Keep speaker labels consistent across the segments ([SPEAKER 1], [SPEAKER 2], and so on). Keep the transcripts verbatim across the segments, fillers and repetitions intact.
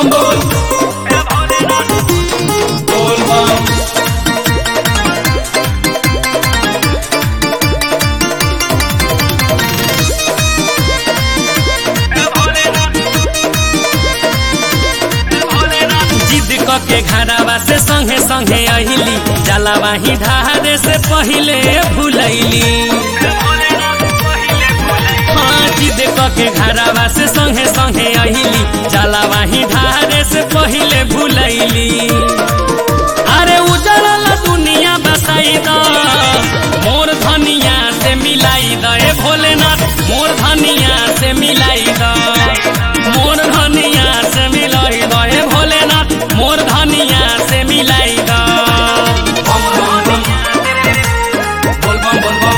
[SPEAKER 1] बम बोल बोल बम।
[SPEAKER 2] जिद के घरवा से संगे संगे अहिली जलावा ही ढारे से पहिले भूलैली। हाँ जिद के घरवा से संगे संगे अहिली जलावा ही ढारे से पहिले भूलैली। अरे उजड़ल दुनिया बसाई द मोर धनिया से मिलाई द ए भोलेनाथ मोर धनिया से मिलाई द मोर धनिया से मिलाई द ए भोलेनाथ मोर धनिया से मिलाई द।
[SPEAKER 1] बोल बम बोल बम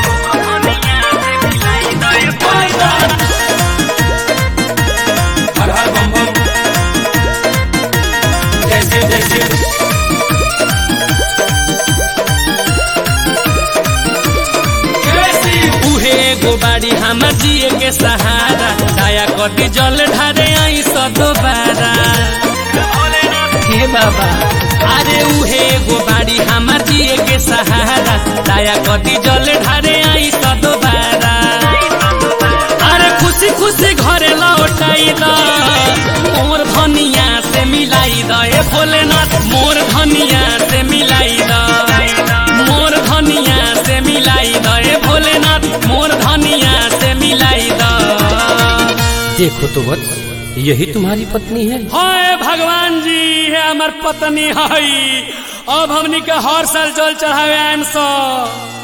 [SPEAKER 1] हर हर बम बम जय शिव जय शिव।
[SPEAKER 2] उहे एगो बाड़ी हमर जिए के सहारा दया कटी जल ढारे आई स दोबारा। हे बाबा अरे उहे एगो बाड़ी हमर जिए के सहारा दया कटी जल ढारे आई स दोबारा। अरे खुशी खुशी घरे लौटाई द मोर धनिया से मिलाई द ए भोलेनाथ मोर धनिया से मिलाई द मोर धनिया से मिलाई द ए भोलेनाथ मोर धनिया से मिलाई द।
[SPEAKER 3] देखो तो वत्स, यही तुम्हारी पत्नी है।
[SPEAKER 2] हाय भगवान जी है हमार पत्नी है। अब हमनी के हर साल जल चढ़ावे आएम सो।